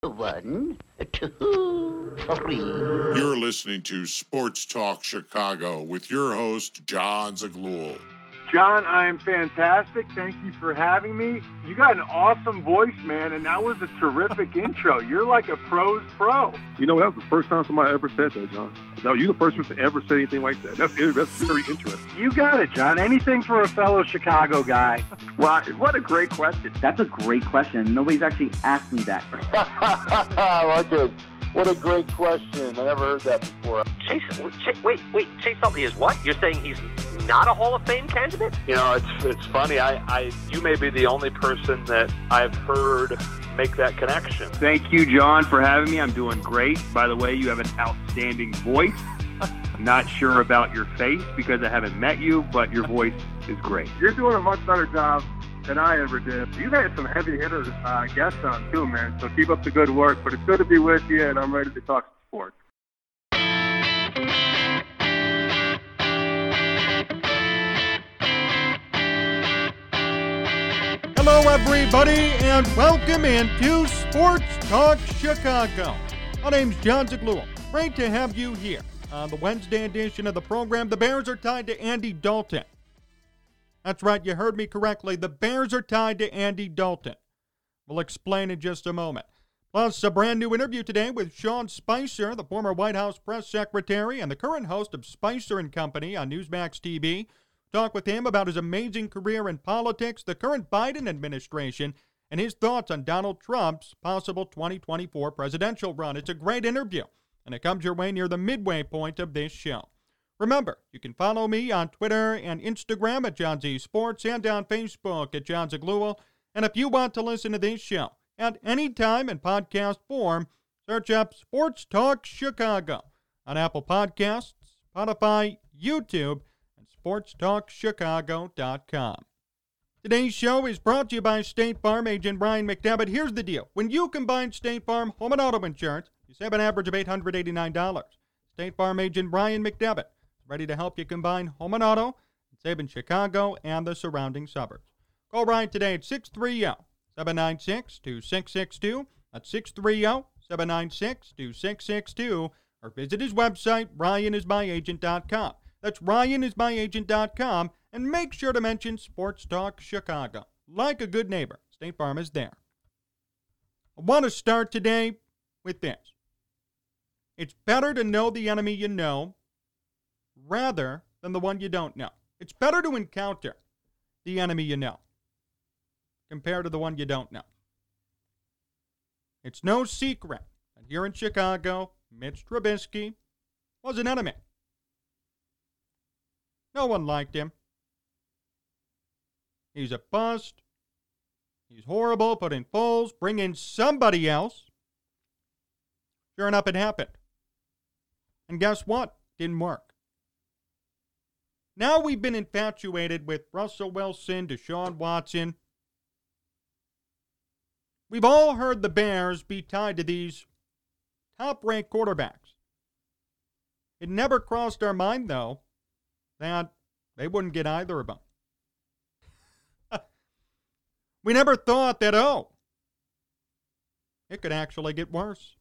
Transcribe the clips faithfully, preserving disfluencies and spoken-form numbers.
One, two, three. You're listening to Sports Talk Chicago with your host, John Zaghloul. John, I am fantastic. Thank you for having me. You got an awesome voice, man, and that was a terrific intro. You're like a pro's pro. You know, that was the first time somebody ever said that, John. No, you're the first person to ever say anything like that. That's that's very interesting. You got it, John. Anything for a fellow Chicago guy. Well, what a great question. That's a great question. Nobody's actually asked me that. I like it. What a great question. I never heard that before. Chase, Chase, wait, wait, Chase Utley is what? You're saying he's not a Hall of Fame candidate? You know, it's it's funny. I, I you may be the only person that I've heard make that connection. Thank you, John, for having me. I'm doing great. By the way, you have an outstanding voice. I'm not sure about your face because I haven't met you, but your voice is great. You're doing a much better job than I ever did. You've had some heavy hitters uh, guests on too, man. So keep up the good work. But it's good to be with you, and I'm ready to talk sports. Hello, everybody, and welcome into Sports Talk Chicago. My name's John Zaghloul. Great to have you here on the Wednesday edition of the program. The Bears are tied to Andy Dalton. That's right, you heard me correctly. The Bears are tied to Andy Dalton. We'll explain in just a moment. Plus, a brand new interview today with Sean Spicer, the former White House press secretary and the current host of Spicer and Company on Newsmax T V. Talk with him about his amazing career in politics, the current Biden administration, and his thoughts on Donald Trump's possible twenty twenty-four presidential run. It's a great interview, and it comes your way near the midway point of this show. Remember, you can follow me on Twitter and Instagram at John Z Sports and on Facebook at John Zaghloul. And if you want to listen to this show at any time in podcast form, search up Sports Talk Chicago on Apple Podcasts, Spotify, YouTube, and sports talk chicago dot com. Today's show is brought to you by State Farm agent Brian McDevitt. Here's the deal. When you combine State Farm home and auto insurance, you save an average of eight hundred eighty-nine dollars. State Farm agent Brian McDevitt is ready to help you combine home and auto and save in Chicago and the surrounding suburbs. Call Brian today at six three zero, seven nine six, two six six two. That's six three zero, seven nine six, two six six two. Or visit his website, ryan is my agent dot com. That's ryan is my agent dot com. And make sure to mention Sports Talk Chicago. Like a good neighbor, State Farm is there. I want to start today with this. It's better to know the enemy you know rather than the one you don't know. It's better to encounter the enemy you know compared to the one you don't know. It's no secret that here in Chicago, Mitch Trubisky was an enemy. No one liked him. He's a bust. He's horrible. Put in Foles. Bring in somebody else. Sure enough, it happened. And guess what? Didn't work. Now we've been infatuated with Russell Wilson, Deshaun Watson. We've all heard the Bears be tied to these top-ranked quarterbacks. It never crossed our mind, though, that they wouldn't get either of them. We never thought that, oh, it could actually get worse.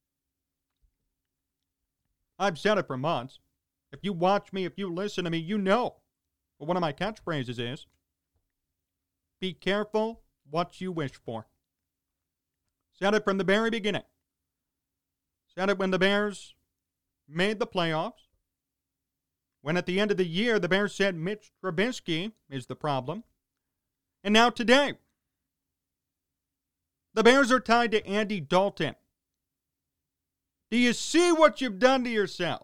I've said it for months. If you watch me, if you listen to me, you know what one of my catchphrases is. Be careful what you wish for. Said it from the very beginning. Said it when the Bears made the playoffs. When at the end of the year, the Bears said Mitch Trubisky is the problem. And now today, the Bears are tied to Andy Dalton. Do you see what you've done to yourselves?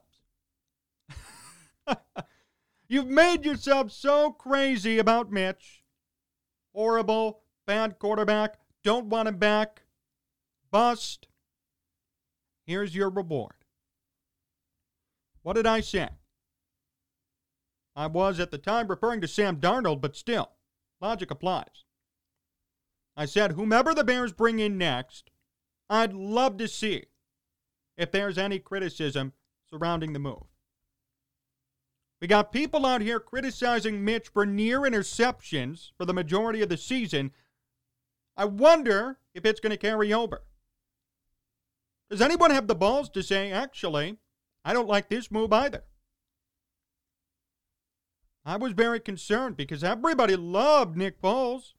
You've made yourself so crazy about Mitch. Horrible, bad quarterback, don't want him back, bust. Here's your reward. What did I say? I was at the time referring to Sam Darnold, but still, logic applies. I said, whomever the Bears bring in next, I'd love to see if there's any criticism surrounding the move. We got people out here criticizing Mitch for near interceptions for the majority of the season. I wonder if it's going to carry over. Does anyone have the balls to say, actually, I don't like this move either? I was very concerned because everybody loved Nick Foles.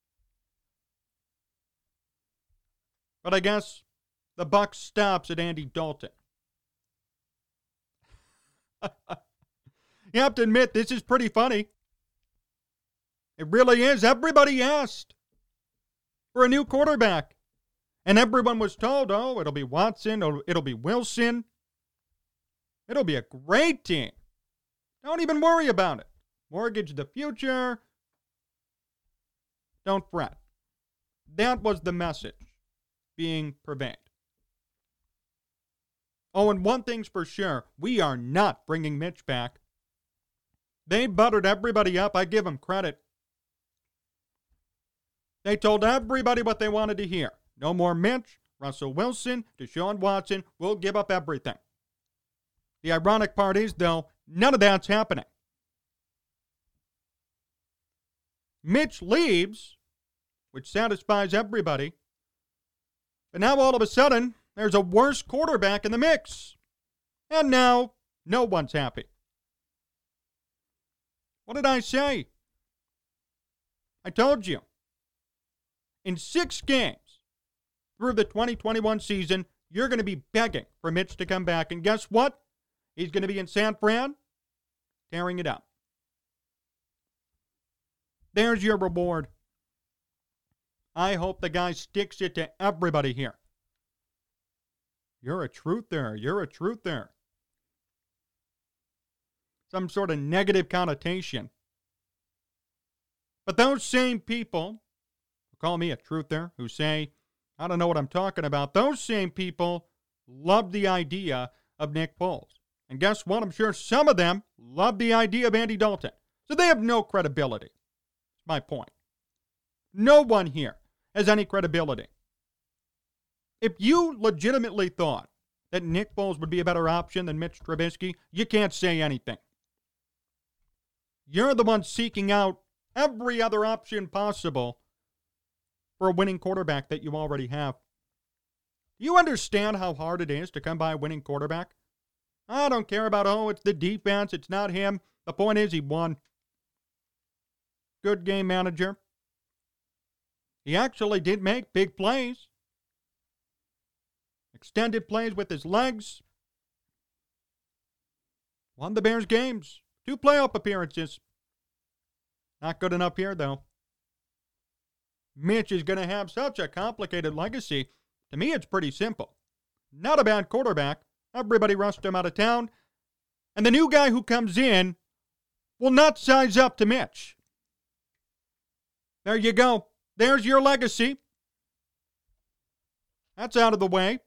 But I guess the buck stops at Andy Dalton. You have to admit, this is pretty funny. It really is. Everybody asked for a new quarterback. And everyone was told, oh, it'll be Watson, or it'll be Wilson. It'll be a great team. Don't even worry about it. Mortgage the future. Don't fret. That was the message being purveyed. Oh, and one thing's for sure. We are not bringing Mitch back. They buttered everybody up. I give them credit. They told everybody what they wanted to hear. No more Mitch, Russell Wilson, Deshaun Watson. We'll give up everything. The ironic part is, though, none of that's happening. Mitch leaves, which satisfies everybody. But now all of a sudden, there's a worse quarterback in the mix. And now, no one's happy. What did I say? I told you. In six games through the twenty twenty-one season, you're going to be begging for Mitch to come back. And guess what? He's going to be in San Fran, tearing it up. There's your reward. I hope the guy sticks it to everybody here. You're a truther. You're a truther. Some sort of negative connotation. But those same people who call me a truther, who say, I don't know what I'm talking about, those same people love the idea of Nick Foles. And guess what? I'm sure some of them love the idea of Andy Dalton. So they have no credibility. That's my point. No one here has any credibility. If you legitimately thought that Nick Foles would be a better option than Mitch Trubisky, you can't say anything. You're the one seeking out every other option possible for a winning quarterback that you already have. Do you understand how hard it is to come by a winning quarterback? I don't care about, oh, it's the defense, it's not him. The point is he won. Good game manager. He actually did make big plays. Extended plays with his legs. Won the Bears games. Two playoff appearances. Not good enough here, though. Mitch is going to have such a complicated legacy. To me, it's pretty simple. Not a bad quarterback. Everybody rushed him out of town. And the new guy who comes in will not size up to Mitch. There you go. There's your legacy. That's out of the way.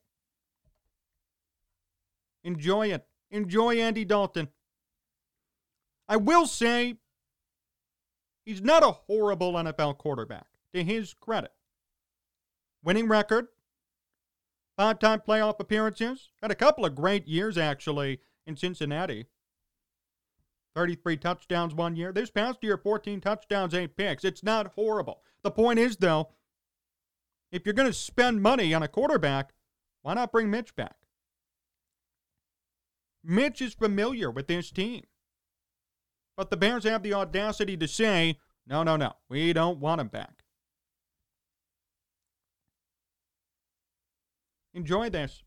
Enjoy it. Enjoy Andy Dalton. I will say, he's not a horrible N F L quarterback, to his credit. Winning record, five-time playoff appearances, had a couple of great years, actually, in Cincinnati. thirty-three touchdowns one year. This past year, fourteen touchdowns, eight picks. It's not horrible. The point is, though, if you're going to spend money on a quarterback, why not bring Mitch back? Mitch is familiar with this team. But the Bears have the audacity to say, no, no, no, we don't want him back. Enjoy this.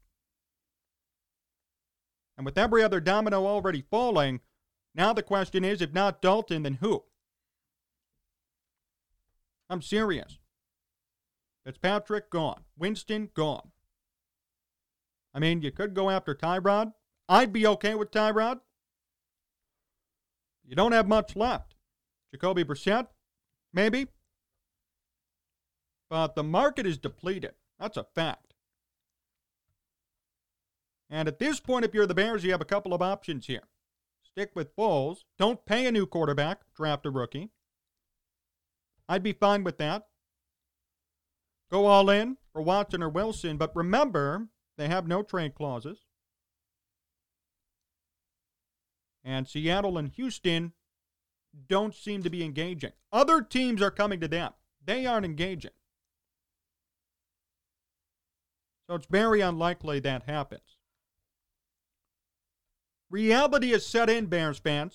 And with every other domino already falling, now the question is, if not Dalton, then who? I'm serious. Fitzpatrick, gone. Winston, gone. I mean, you could go after Tyrod. I'd be okay with Tyrod. You don't have much left. Jacoby Brissett, maybe. But the market is depleted. That's a fact. And at this point, if you're the Bears, you have a couple of options here. Stick with Foles. Don't pay a new quarterback. Draft a rookie. I'd be fine with that. Go all in for Watson or Wilson. But remember, they have no trade clauses. And Seattle and Houston don't seem to be engaging. Other teams are coming to them. They aren't engaging. So it's very unlikely that happens. Reality has set in, Bears fans.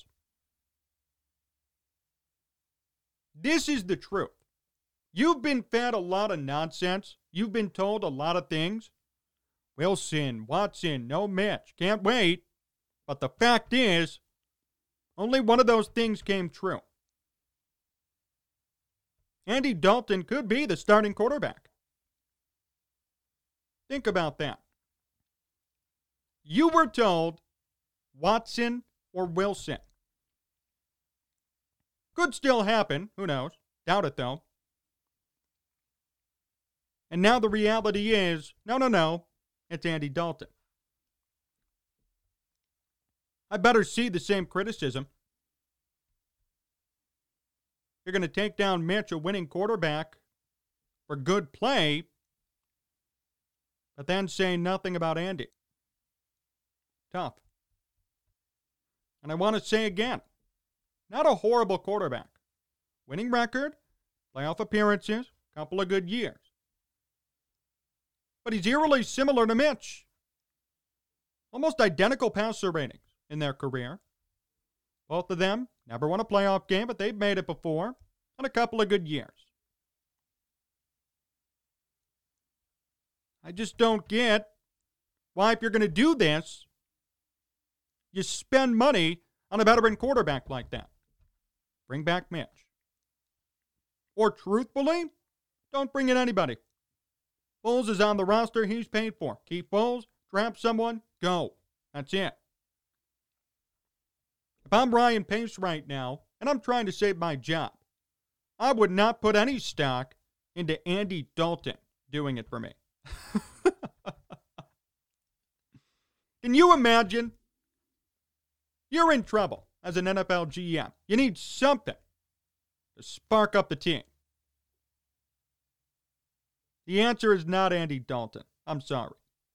This is the truth. You've been fed a lot of nonsense. You've been told a lot of things. Wilson, Watson, no Mitch, can't wait. But the fact is, only one of those things came true. Andy Dalton could be the starting quarterback. Think about that. You were told Watson or Wilson. Could still happen. Who knows? Doubt it, though. And now the reality is, no, no, no, it's Andy Dalton. I better see the same criticism. You're going to take down Mitch, a winning quarterback, for good play, but then say nothing about Andy. Tough. And I want to say again, not a horrible quarterback. Winning record, playoff appearances, couple of good years. But he's eerily similar to Mitch. Almost identical passer ratings in their career. Both of them never won a playoff game, but they've made it before, and a couple of good years. I just don't get why, if you're going to do this, you spend money on a veteran quarterback like that. Bring back Mitch. Or truthfully, don't bring in anybody. Foles is on the roster he's paid for. Keep Foles, draft someone, go. That's it. If I'm Ryan Pace right now, and I'm trying to save my job, I would not put any stock into Andy Dalton doing it for me. Can you imagine? You're in trouble as an N F L G M. You need something to spark up the team. The answer is not Andy Dalton. I'm sorry.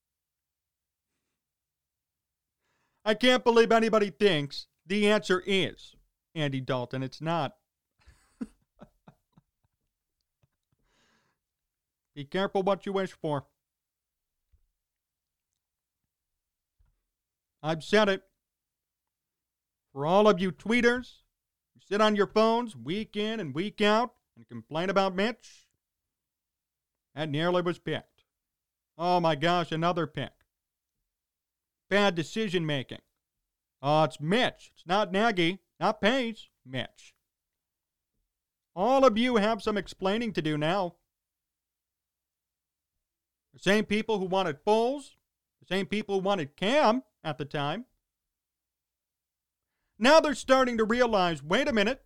I can't believe anybody thinks the answer is Andy Dalton. It's not. Be careful what you wish for. I've said it. For all of you tweeters who sit on your phones week in and week out and complain about Mitch, that nearly was picked. Oh my gosh, another pick. Bad decision making. Oh, it's Mitch. It's not Nagy, not Pace, Mitch. All of you have some explaining to do now. The same people who wanted Foles, the same people who wanted Cam at the time. Now they're starting to realize, wait a minute,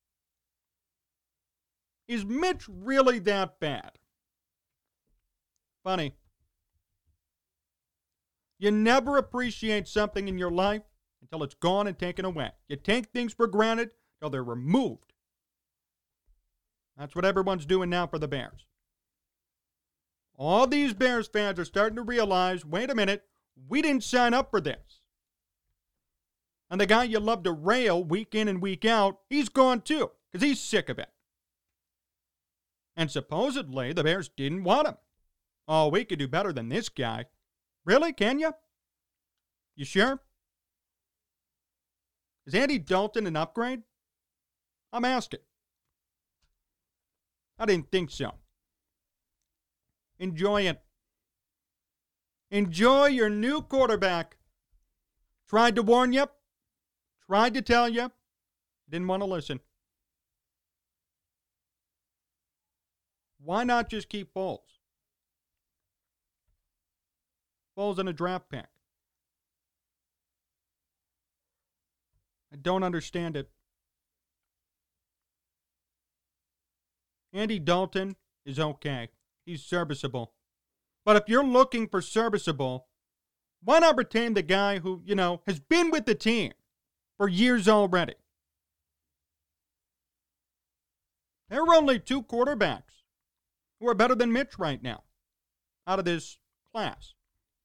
is Mitch really that bad? Funny. You never appreciate something in your life until it's gone and taken away. You take things for granted until they're removed. That's what everyone's doing now for the Bears. All these Bears fans are starting to realize, wait a minute, we didn't sign up for this. And the guy you love to rail week in and week out, he's gone too, because he's sick of it. And supposedly, the Bears didn't want him. Oh, we could do better than this guy. Really? Can you? You sure? Is Andy Dalton an upgrade? I'm asking. I didn't think so. Enjoy it. Enjoy your new quarterback. Tried to warn you. Tried to tell you. Didn't want to listen. Why not just keep Foles? Foles in a draft pick. I don't understand it. Andy Dalton is okay. He's serviceable. But if you're looking for serviceable, why not retain the guy who, you know, has been with the team for years already? There are only two quarterbacks who are better than Mitch right now out of this class.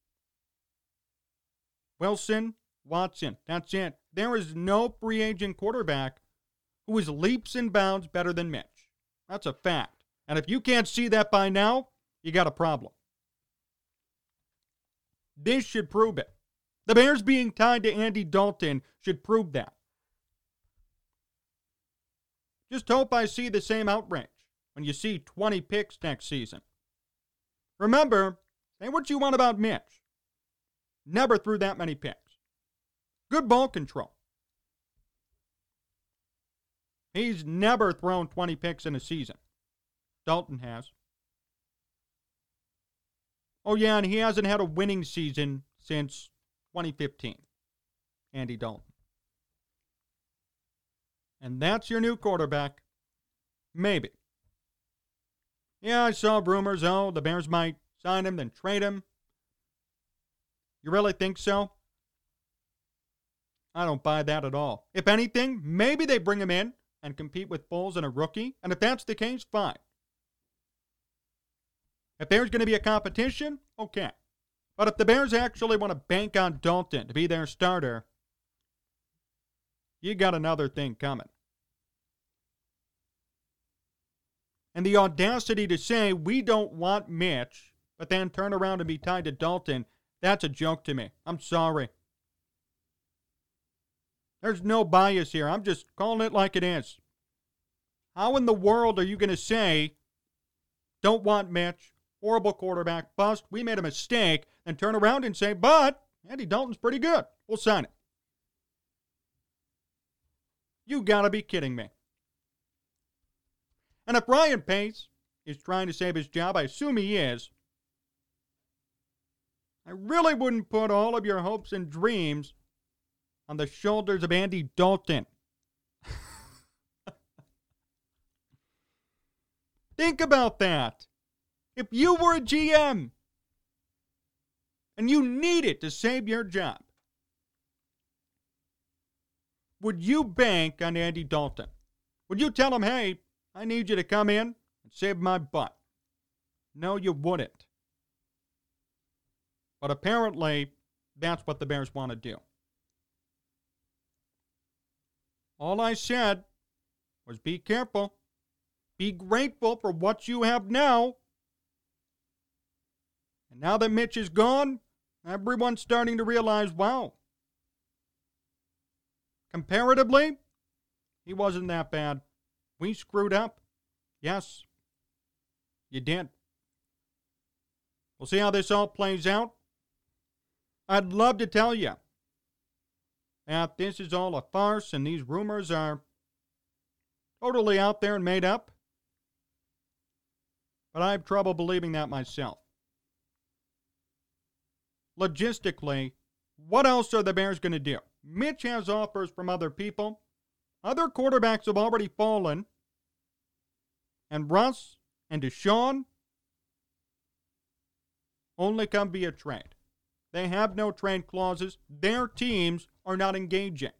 Wilson, Watson, that's it. There is no free agent quarterback who is leaps and bounds better than Mitch. That's a fact. And if you can't see that by now, you got a problem. This should prove it. The Bears being tied to Andy Dalton should prove that. Just hope I see the same outrage when you see twenty picks next season. Remember, say what you want about Mitch. Never threw that many picks. Good ball control. He's never thrown twenty picks in a season. Dalton has. Oh, yeah, and he hasn't had a winning season since twenty fifteen. Andy Dalton. And that's your new quarterback. Maybe. Yeah, I saw rumors, oh, the Bears might sign him, then trade him. You really think so? I don't buy that at all. If anything, maybe they bring him in and compete with Foles and a rookie. And if that's the case, fine. If there's going to be a competition, okay. But if the Bears actually want to bank on Dalton to be their starter, you got another thing coming. And the audacity to say we don't want Mitch, but then turn around and be tied to Dalton, that's a joke to me. I'm sorry. There's no bias here. I'm just calling it like it is. How in the world are you going to say, don't want Mitch, horrible quarterback, bust, we made a mistake, and turn around and say, but Andy Dalton's pretty good. We'll sign it. You got to be kidding me. And if Ryan Pace is trying to save his job, I assume he is, I really wouldn't put all of your hopes and dreams on the shoulders of Andy Dalton. Think about that. If you were a G M and you needed to save your job, would you bank on Andy Dalton? Would you tell him, hey, I need you to come in and save my butt? No, you wouldn't. But apparently, that's what the Bears want to do. All I said was be careful. Be grateful for what you have now. And now that Mitch is gone, everyone's starting to realize, wow, comparatively, he wasn't that bad. We screwed up. Yes, you did. We'll see how this all plays out. I'd love to tell you that this is all a farce and these rumors are totally out there and made up. But I have trouble believing that myself. Logistically, what else are the Bears going to do? Mitch has offers from other people. Other quarterbacks have already fallen. And Russ and Deshaun only come via trade. They have no trade clauses. Their teams are not engaging.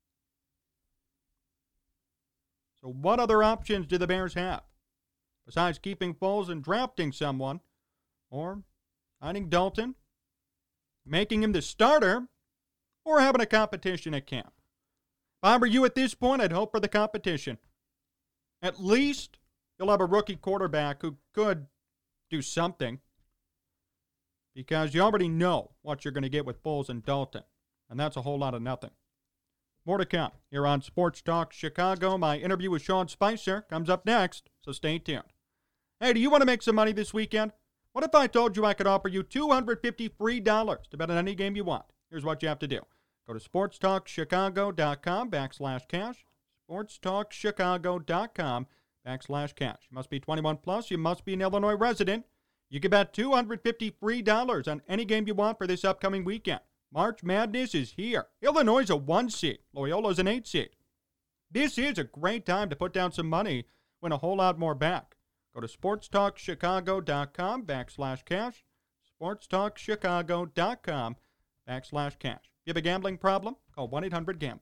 So what other options do the Bears have? Besides keeping Foles and drafting someone, or signing Dalton, making him the starter, or having a competition at camp. If I were you at this point, I'd hope for the competition. At least you'll have a rookie quarterback who could do something, because you already know what you're going to get with Foles and Dalton, and that's a whole lot of nothing. More to come here on Sports Talk Chicago. My interview with Sean Spicer comes up next, so stay tuned. Hey, do you want to make some money this weekend? What if I told you I could offer you two hundred fifty free dollars to bet on any game you want? Here's what you have to do. Go to sportstalkchicago.com backslash cash. sportstalkchicago.com backslash cash. You must be twenty-one plus. You must be an Illinois resident. You can bet two hundred fifty free dollars on any game you want for this upcoming weekend. March Madness is here. Illinois is a one seed. Loyola's an eight seed. This is a great time to put down some money, win a whole lot more back. Go to sportstalkchicago.com backslash cash. sportstalkchicago.com backslash cash. If you have a gambling problem, call one eight hundred gambler.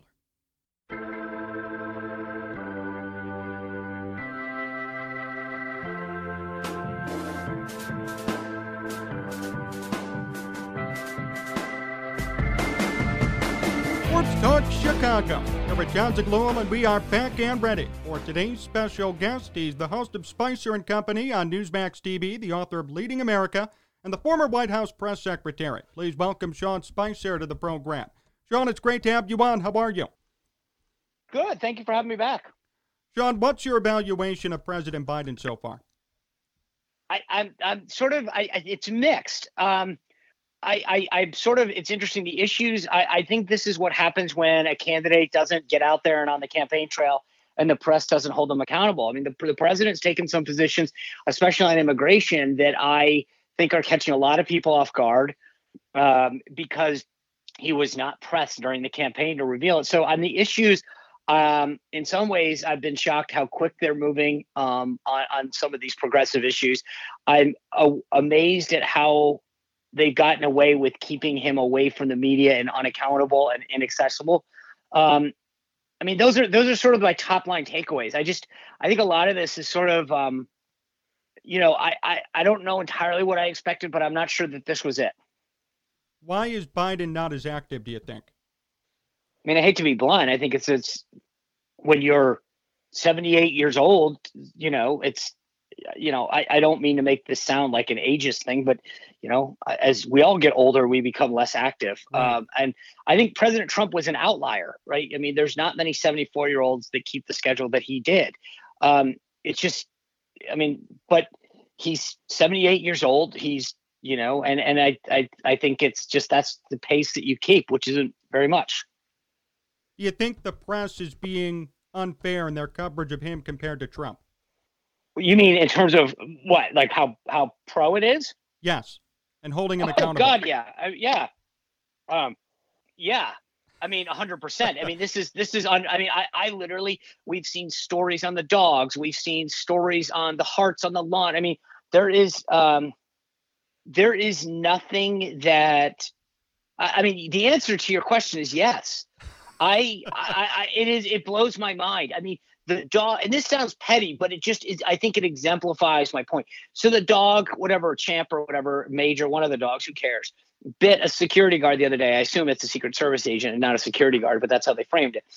Sports Talk Chicago. We're John Zaghloul, and we are back and ready for today's special guest. He's the host of Spicer and Company on Newsmax T V, the author of Leading America, and the former White House press secretary. Please welcome Sean Spicer to the program. Sean, it's great to have you on. How are you? Good. Thank you for having me back. Sean, what's your evaluation of President Biden so far? I, I'm, I'm sort of, I, I, it's mixed. Um, I, I, I'm sort of, it's interesting. The issues, I, I think this is what happens when a candidate doesn't get out there and on the campaign trail and the press doesn't hold them accountable. I mean, the, the president's taken some positions, especially on immigration, that I think are catching a lot of people off guard um, because he was not pressed during the campaign to reveal it. So on the issues, um, in some ways, I've been shocked how quick they're moving um, on, on some of these progressive issues. I'm uh, amazed at how they've gotten away with keeping him away from the media and unaccountable and inaccessible. Um, I mean, those are those are sort of my top line takeaways. I just I think a lot of this is sort of, um, you know, I, I, I don't know entirely what I expected, but I'm not sure that this was it. Why is Biden not as active, do you think? I mean, I hate to be blunt. I think it's it's when you're seventy-eight years old, you know, it's, you know, I, I don't mean to make this sound like an ageist thing, but, you know, as we all get older, we become less active. Right. Um, and I think President Trump was an outlier, right? I mean, there's not many seventy-four year olds that keep the schedule that he did. Um, it's just, I mean, but he's seventy-eight years old. He's, you know, and, and I, I, I think it's just, that's the pace that you keep, which isn't very much. Do you think the press is being unfair in their coverage of him compared to Trump? You mean in terms of what, like how, how pro it is? Yes. And holding him oh, accountable. God, yeah. I, yeah. Um, yeah. I mean, a hundred percent. I mean, this is, this is, un, I mean, I, I literally, we've seen stories on the dogs. We've seen stories on the hearts on the lawn. I mean, there is, um, there is nothing that, I, I mean, the answer to your question is yes. I, I, I, it is, it blows my mind. I mean, the dog, and this sounds petty, but it just is, I think it exemplifies my point. So the dog, whatever, Champ or whatever, Major, one of the dogs, who cares, bit a security guard the other day. I assume it's a Secret Service agent and not a security guard, but that's how they framed it.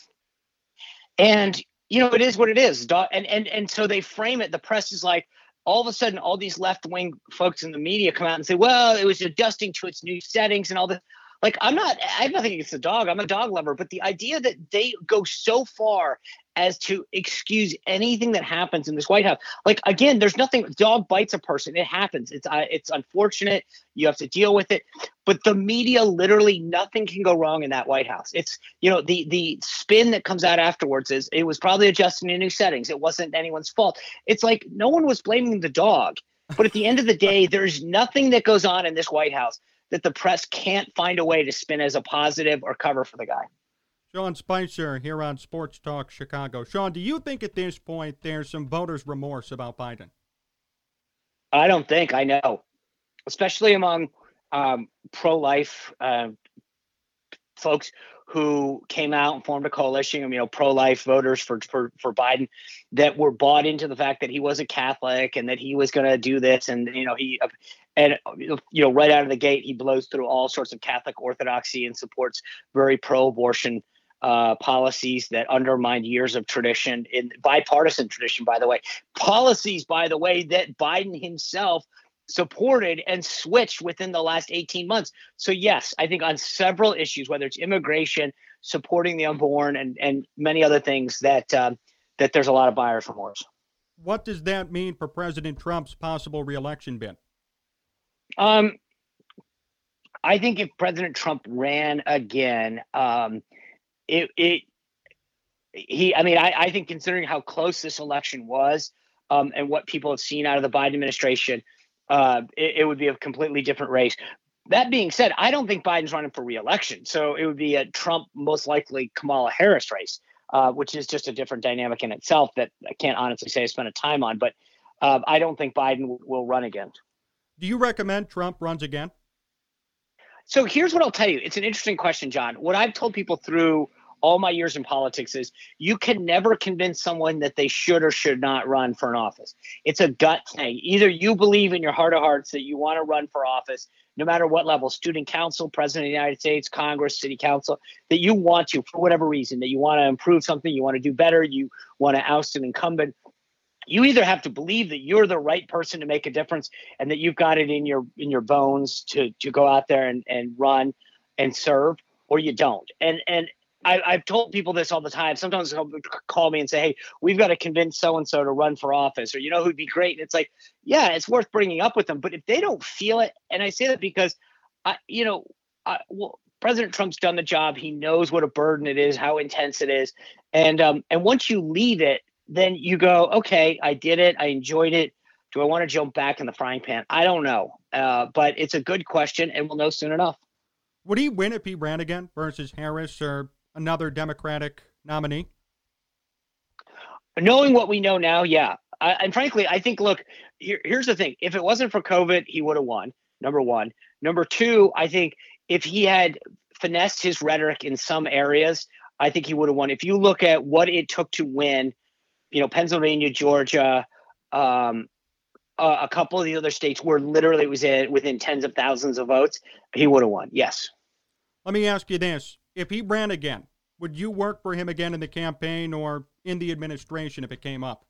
And, you know, it is what it is. Dog, and, and, and so they frame it. The press is like, all of a sudden, all these left-wing folks in the media come out and say, well, it was adjusting to its new settings and all this. Like, I'm not, I have nothing against the dog. I'm a dog lover. But the idea that they go so far as to excuse anything that happens in this White House. Like, again, there's nothing, dog bites a person. It happens. It's uh, it's unfortunate. You have to deal with it. But the media, literally nothing can go wrong in that White House. It's, you know, the the spin that comes out afterwards is it was probably adjusting to new settings. It wasn't anyone's fault. It's like no one was blaming the dog. But at the end of the day, there's nothing that goes on in this White House that the press can't find a way to spin as a positive or cover for the guy. Sean Spicer here on Sports Talk Chicago. Sean, do you think at this point there's some voters' remorse about Biden? I don't think. I know, especially among um, pro-life uh, folks who came out and formed a coalition, you know, pro-life voters for, for, for Biden that were bought into the fact that he was a Catholic and that he was going to do this. And, you know, he, and, you know, right out of the gate, he blows through all sorts of Catholic orthodoxy and supports very pro-abortion uh, policies that undermine years of tradition, in bipartisan tradition, by the way, policies, by the way, that Biden himself supported and switched within the last eighteen months. So yes, I think on several issues, whether it's immigration, supporting the unborn, and and many other things, that um, that there's a lot of buyer's remorse. What does that mean for President Trump's possible reelection bid? Um, I think if President Trump ran again, um, it it he. I mean, I, I think considering how close this election was, um, and what people have seen out of the Biden administration, Uh, it, it would be a completely different race. That being said, I don't think Biden's running for re-election. So it would be a Trump, most likely Kamala Harris race, uh, which is just a different dynamic in itself that I can't honestly say I spent a time on. But uh, I don't think Biden w- will run again. Do you recommend Trump runs again? So here's what I'll tell you. It's an interesting question, John. What I've told people through all my years in politics is you can never convince someone that they should or should not run for an office. It's a gut thing. Either you believe in your heart of hearts that you want to run for office, no matter what level, student council, president of the United States, Congress, city council, that you want to, for whatever reason, that you want to improve something, you want to do better, you want to oust an incumbent, you either have to believe that you're the right person to make a difference and that you've got it in your in your bones to to go out there and, and run and serve, or you don't. And and I, I've told people this all the time. Sometimes they'll call me and say, hey, we've got to convince so-and-so to run for office, or, you know, who'd be great. And it's like, yeah, it's worth bringing up with them. But if they don't feel it, and I say that because, I, you know, I, well, President Trump's done the job. He knows what a burden it is, how intense it is. And um, and once you leave it, then you go, okay, I did it. I enjoyed it. Do I want to jump back in the frying pan? I don't know. Uh, but it's a good question, and we'll know soon enough. Would he win if he ran again versus Harris or another Democratic nominee? Knowing what we know now, yeah. I, and frankly, I think, look, here, here's the thing. If it wasn't for COVID, he would have won, number one. Number two, I think if he had finessed his rhetoric in some areas, I think he would have won. If you look at what it took to win, you know, Pennsylvania, Georgia, um, uh, a couple of the other states where literally it was in, within tens of thousands of votes, he would have won. Yes. Let me ask you this. If he ran again, would you work for him again in the campaign or in the administration if it came up?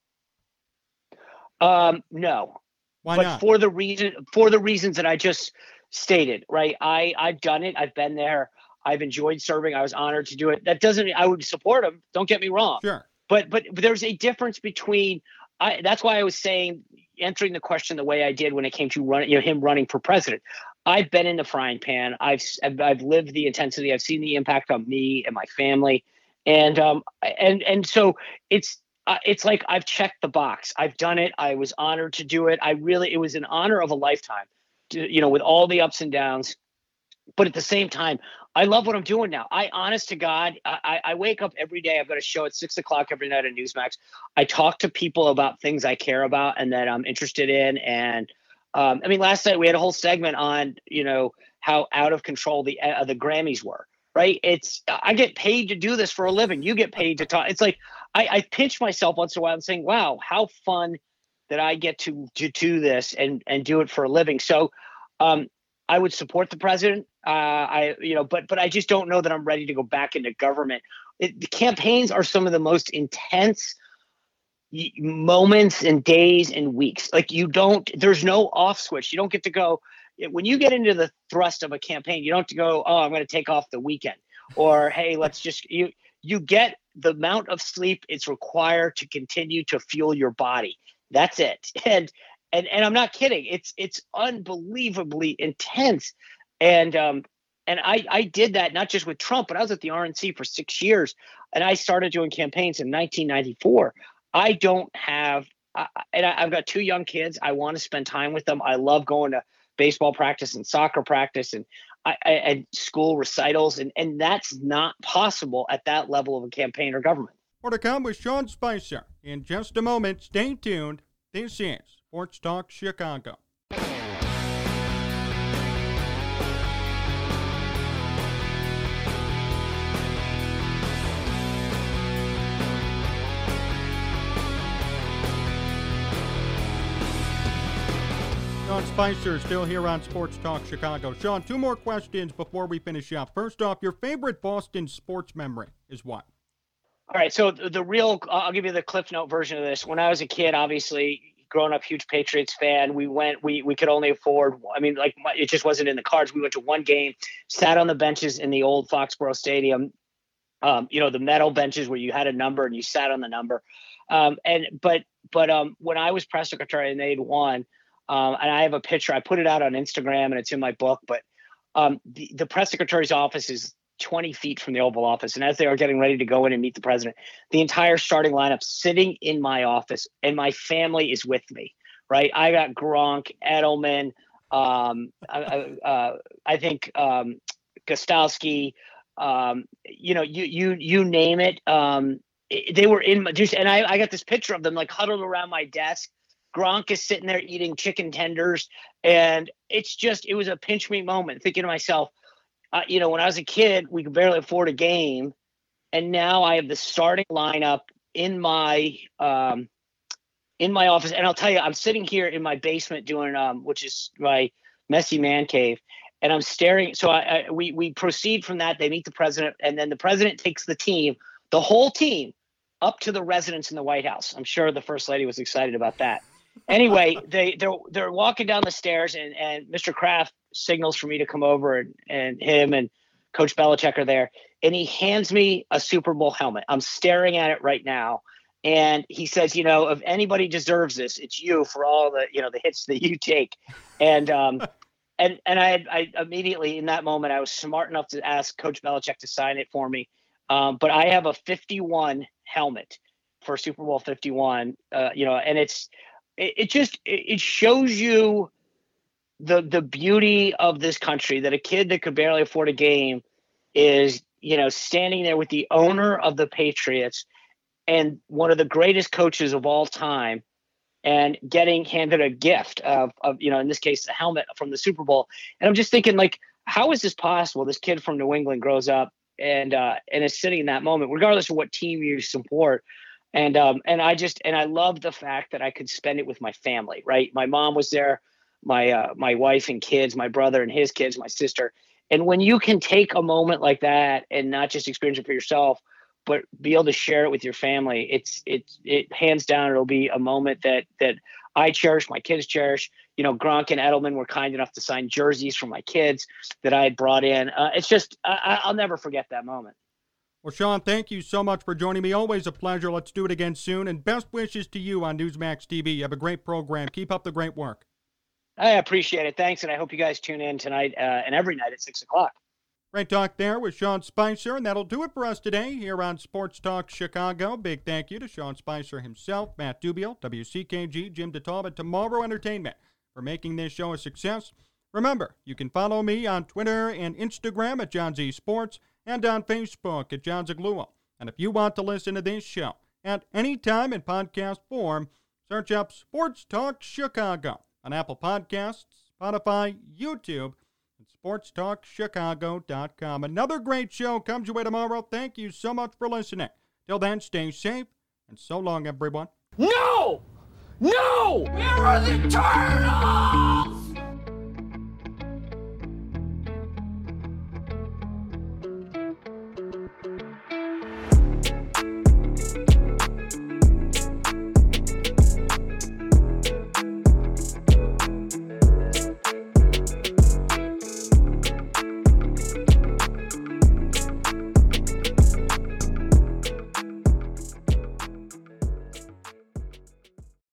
Um, no. Why but not? For the reason, for the reasons that I just stated, right? I, I've done it. I've been there. I've enjoyed serving. I was honored to do it. That doesn't, I would support him. Don't get me wrong. Sure. But, but but there's a difference between, I, that's why I was saying, answering the question the way I did when it came to run, you know, him running for president. I've been in the frying pan. I've, I've I've lived the intensity. I've seen the impact on me and my family, and um and and so it's uh, it's like I've checked the box. I've done it. I was honored to do it. I really, it was an honor of a lifetime, to, you know, with all the ups and downs. But at the same time, I love what I'm doing now. I, honest to God, I, I wake up every day. I've got a show at six o'clock every night on Newsmax. I talk to people about things I care about and that I'm interested in. And um, I mean, last night we had a whole segment on, you know, how out of control the uh, the Grammys were. Right? It's I get paid to do this for a living. You get paid to talk. It's like I, I pinch myself once in a while and saying, "Wow, how fun that I get to to do this and and do it for a living." So, um, I would support the president. Uh, I, you know, but but I just don't know that I'm ready to go back into government. It, the campaigns are some of the most intense y- moments and days and weeks. Like you don't, there's no off switch. You don't get to go when you get into the thrust of a campaign. You don't have to go, oh, I'm going to take off the weekend, or hey, let's just you. You get the amount of sleep it's required to continue to fuel your body. That's it. And and and I'm not kidding. It's it's unbelievably intense. And um, and I, I did that not just with Trump, but I was at the R N C for six years, and I started doing campaigns in nineteen ninety-four. I don't have, uh, and I, I've got two young kids. I want to spend time with them. I love going to baseball practice and soccer practice and I, I, and school recitals, and and that's not possible at that level of a campaign or government. More to come with Sean Spicer in just a moment. Stay tuned. This is Sports Talk Chicago. Sean Spicer is still here on Sports Talk Chicago. Sean, two more questions before we finish up. First off, your favorite Boston sports memory is what? All right, so the, the real, I'll give you the Cliff Note version of this. When I was a kid, obviously, growing up, huge Patriots fan, we went, we we could only afford, I mean, like, it just wasn't in the cards. We went to one game, sat on the benches in the old Foxborough Stadium, um, you know, the metal benches where you had a number and you sat on the number. Um, and, but, but um, when I was press secretary and they'd won, um, and I have a picture, I put it out on Instagram and it's in my book, but um, the, the press secretary's office is twenty feet from the Oval Office. And as they were getting ready to go in and meet the president, the entire starting lineup sitting in my office, and my family is with me, right? I got Gronk, Edelman, um, I, uh, I think um, Gostowski, um, you know, you you you name it. Um, they were in my juice, and I, I got this picture of them like huddled around my desk. Gronk is sitting there eating chicken tenders, and it's just, it was a pinch me moment, thinking to myself, Uh, you know, when I was a kid, we could barely afford a game, and now I have the starting lineup in my um, in my office. And I'll tell you, I'm sitting here in my basement doing, um, which is my messy man cave, and I'm staring. So I, I we we proceed from that. They meet the president, and then the president takes the team, the whole team, up to the residents in the White House. I'm sure the First Lady was excited about that. Anyway, they they're they're walking down the stairs, and and Mister Kraft signals for me to come over, and, and him and Coach Belichick are there, and he hands me a Super Bowl helmet. I'm staring at it right now, and he says, you know, if anybody deserves this, it's you for all the you know the hits that you take, and um and and I had, I immediately in that moment I was smart enough to ask Coach Belichick to sign it for me, um, but I have a fifty-one helmet for Super Bowl fifty-one, uh, you know, and it's. It just it shows you the the beauty of this country, that a kid that could barely afford a game is, you know, standing there with the owner of the Patriots and one of the greatest coaches of all time, and getting handed a gift of, of you know, in this case, a helmet from the Super Bowl. And I'm just thinking, like, how is this possible? This kid from New England grows up and uh, and is sitting in that moment, regardless of what team you support. And um and I just and I love the fact that I could spend it with my family, right? My mom was there, my uh, my wife and kids, my brother and his kids, my sister. And when you can take a moment like that and not just experience it for yourself, but be able to share it with your family, it's it's it hands down it'll be a moment that that I cherish, my kids cherish. You know, Gronk and Edelman were kind enough to sign jerseys for my kids that I had brought in. Uh, it's just I, I'll never forget that moment. Well, Sean, thank you so much for joining me. Always a pleasure. Let's do it again soon. And best wishes to you on Newsmax T V. You have a great program. Keep up the great work. I appreciate it. Thanks. And I hope you guys tune in tonight uh, and every night at six o'clock. Great talk there with Sean Spicer. And that'll do it for us today here on Sports Talk Chicago. Big thank you to Sean Spicer himself, Matt Dubiel, W C K G, Jim DeTalb, and Tomorrow Entertainment for making this show a success. Remember, you can follow me on Twitter and Instagram at John Z Sports, and on Facebook at John Zaghloul. And if you want to listen to this show at any time in podcast form, search up Sports Talk Chicago on Apple Podcasts, Spotify, YouTube, and sports talk chicago dot com. Another great show comes your way tomorrow. Thank you so much for listening. Till then, stay safe, and so long, everyone. No! No! Where are the turtles?